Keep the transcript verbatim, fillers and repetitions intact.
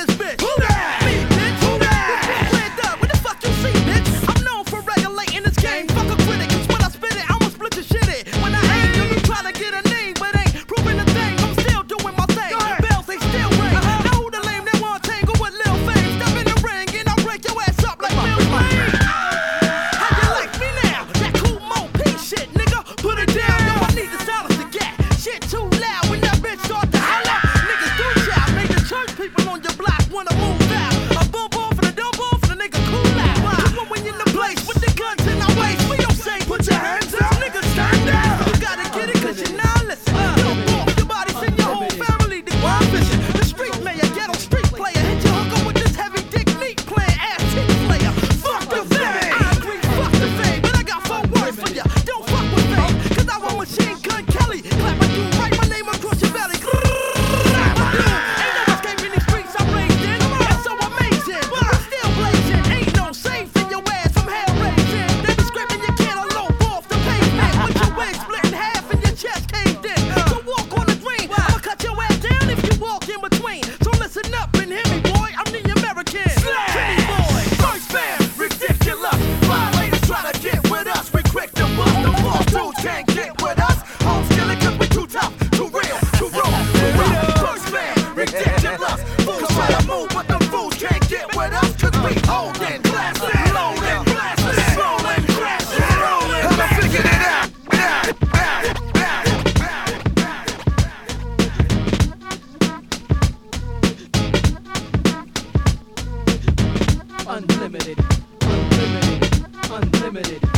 this bitch. Who that? Me, bitch. Who that? Cleared up. What the fuck you see, bitch? I'm known for regulating this game. Fuck a critic, cause when I spit it, I'ma split your shit it. When I aim, you trying to get a name, but ain't proving a thing. I'm still doing my thing. Bells, they still ring. Uh-huh. Now who the lame that want tangle with Lil Fame? Step in the ring and I'll break your ass up like Lil Wayne. How you like me now? That cool Mo P shit, nigga. Put it down, yo, I need the silence to get. Shit too loud when that bitch start to holler. Niggas do shout, make the church people on your block wanna move out. A boom boom for the dumb boom for the nigga cool out. Cause when we in the place with the guns in our waist, we don't say put your hands up, niggas stand down. You gotta get it cause you're not listening. You don't walk your body, send your whole family to one vision. The street mayor, ghetto street player, hit your hook up with this heavy dick meat playing ass team player. Fuck the fame, I agree, fuck the fame, but I got four words for ya. Don't fuck with fame, cause I want Machine Gun Kelly. Clap my dude, write my name across your belly. Clap my dude, ain't no escaping these streets I'm raised in. It's so amazing, but I'm still blazing. Ain't no safe in your ass from hell raising. They be scraping your cantaloupe off the pavement with your wig split in half and your chest caved in. So walk on the green, I'ma cut your ass down if you walk in between. So listen up and hear me, boy. I'm the American Trinity boy. First fam, ridiculous. Violators try to get with us. We quick to bust. The false dudes can't get with us. Home skillet cause we too tough, too real, too raw, too rough. First fam, ridiculous. Fools try to move, but them fools can't get with us. Cause we holding, blasting, loading, blasting, rolling, crashing, rolling. And I figured it out. Unlimited, unlimited, unlimited.